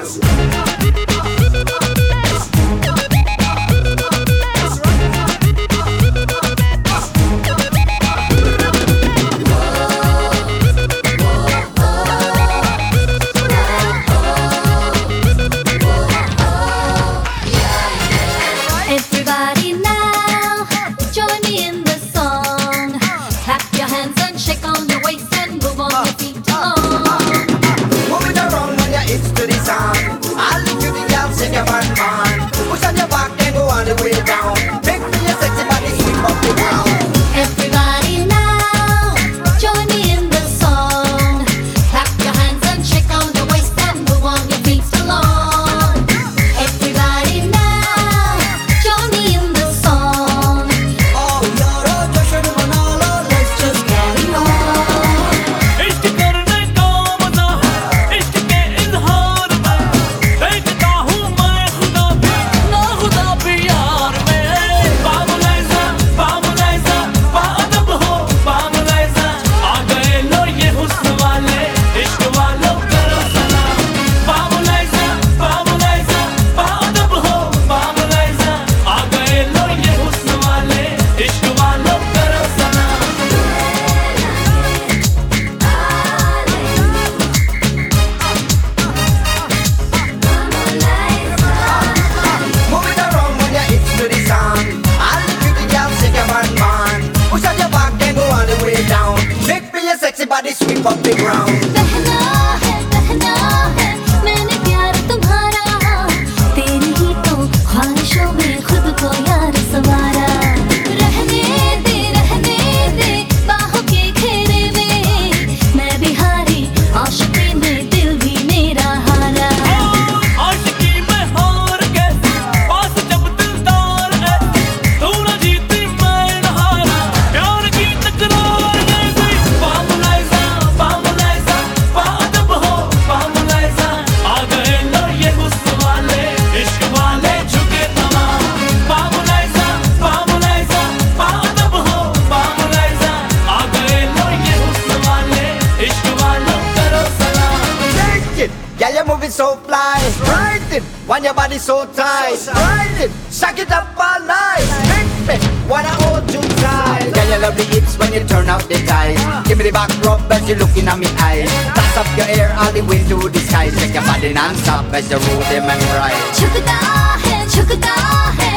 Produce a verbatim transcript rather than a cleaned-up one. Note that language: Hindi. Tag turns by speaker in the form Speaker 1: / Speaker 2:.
Speaker 1: Everybody now, join me in the song. Clap your hands and shake on your waist and move on your feet along.
Speaker 2: Move it around on your hips to the sound. All the cutie girls shake your bum on. Push on your back and go all the way down. Make me your sexy body sweep up the ground.
Speaker 1: Everybody now, join me in the song. Clap your hands and shake on your waist and move on your feet along. Everybody now, join me in the song.
Speaker 2: Oh, yaro, jashan manalo, let's just carry on.
Speaker 3: इश्क करने का मजा है, इश्क के इज़हार में देखता हूँ मैं खुदा भी, ना खुदा भी यार में। बामुलैज़ा, बामुलैज़ा, बाअदब हो बामुलैज़ा, आ गए लो ये हुस्न वाले, इश्क वालों करो सलाम। बामुलैज़ा, बामुलैज़ा, बाअदब हो बामुलैज़ा, आ गए लो ये हुस्न वाले, इश्क वालों करो सलाम।
Speaker 2: Move it around on your hips to the sound. All the cutie girls shake your bum on. Push on your back and go all the way down. Make me your sexy body sweep up the ground.
Speaker 1: पहना है पहना है मैंने प्यार तुम्हारा, तेरी ही तो ख्वाहिशों में खुद को यार सवारा। रहने दे रहने दे बाहों के घेरे में, मैं भी हारी आशिकी में दिल भी मेरा हारा।
Speaker 3: आशिकी में हार गए, पास जब दिलदार है, तू न जीती मैं न हारा, प्यार की तकरार गई। बामुलैज़ा, बामुलैज़ा, बाअदब हो बामुलैज़ा, आ गए लो ये हुस्न वाले, इश्क वाले झुके तमाम। बामुलैज़ा, बामुलैज़ा, बाअदब हो बामुलैज़ा, आ गए लो ये हुस्न वाले, इश्क वालों करो सलाम।
Speaker 2: Shake it, yeah, you're moving so fly. Ride it, when your body so tight. Ride it, shake it up all night. Make me wanna hold you tight. Yeah, you love the hips when you turn out the ties. Give me the back rub as you're looking at me eyes. Toss up your hair all the way to the sky. Shake your body non-stop as you roll them and ride.
Speaker 1: झुकता है झुकता है